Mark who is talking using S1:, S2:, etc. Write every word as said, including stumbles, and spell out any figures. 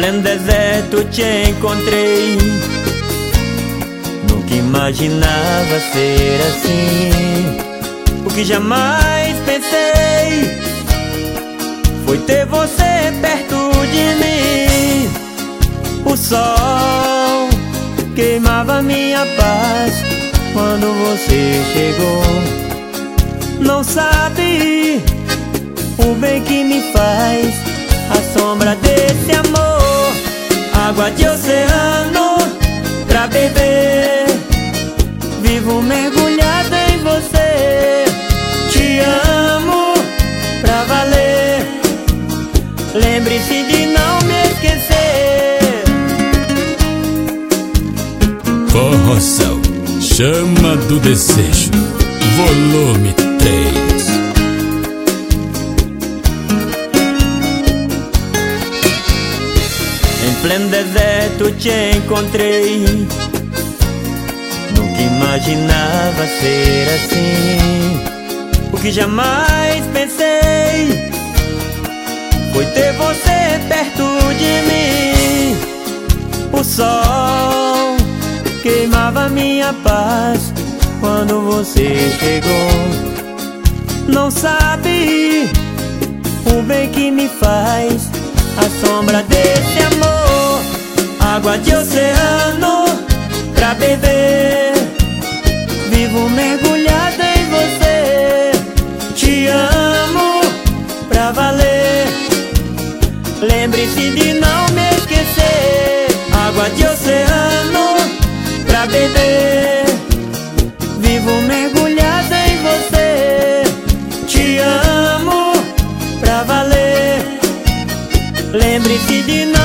S1: pleno deserto te encontrei. Nunca imaginava ser assim. O que jamais pensei foi ter você perto de mim. O sol queimava minha paz quando você chegou. Não sabe o bem que me faz a sombra desse amor. Água de oceano pra beber, vivo mergulhado em você. Te amo pra valer, lembre-se de não me esquecer.
S2: Forroção, chama do desejo, volume três.
S1: Em pleno deserto te encontrei. Nunca imaginava ser assim. O que jamais pensei foi ter você perto de mim. O sol queimava minha paz quando você chegou. Não sabe o bem que me faz a sombra desse amor. Água de oceano pra beber, vivo mergulhado em você. Te amo pra valer, lembre-se de não me esquecer. Água de oceano pra beber, vivo mergulhado em você. Te amo pra valer, lembre-se de não